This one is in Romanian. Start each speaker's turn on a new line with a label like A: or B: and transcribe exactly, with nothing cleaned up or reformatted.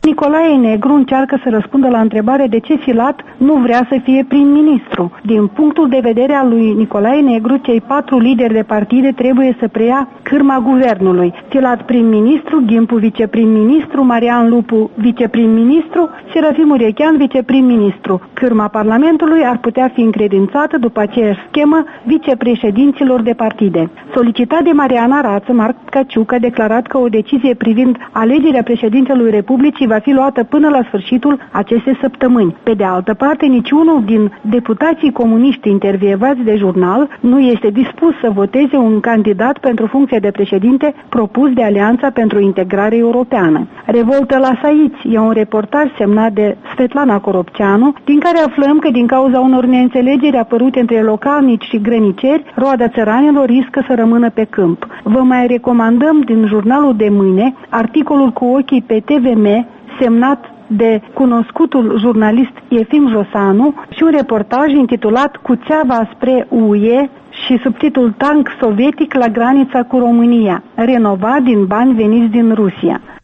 A: Nicolae Negru încearcă să răspundă la întrebare de ce Filat nu vrea să fie prim-ministru. Din punctul de vedere al lui Nicolae Negru, cei patru lideri de partide trebuie să preia cârma guvernului. Filat prim-ministru, Ghimpu viceprim-ministru, Marian Lupu viceprim-ministru, Serafim Urechean viceprim-ministru. Cârma Parlamentului ar putea fi încredințată după aceeași schemă vicepreședinților de partide. Solicitat de Mariana Rață, Marc Caciuc a declarat că o decizie privind alegerea președintelui Republicii va fi luată până la sfârșitul acestei săptămâni. Pe de altă parte, niciunul din deputații comuniști intervievați de jurnal nu este dispus să voteze un candidat pentru funcția de președinte propus de Alianța pentru Integrare Europeană. Revoltă la Saiți e un reportaj semnat de Svetlana Coropceanu, din care aflăm că din cauza unor neînțelegeri apărute între localnici și grăniceri, roada țăranilor riscă să rămână pe câmp. Vă mai recomandăm din jurnalul de mâine articolul cu ochii pe T V M, semnat de cunoscutul jurnalist Efim Josanu, și un reportaj intitulat Cu țeava spre U E și subtitlul Tank sovietic la granița cu România, renovat din bani veniți din Rusia.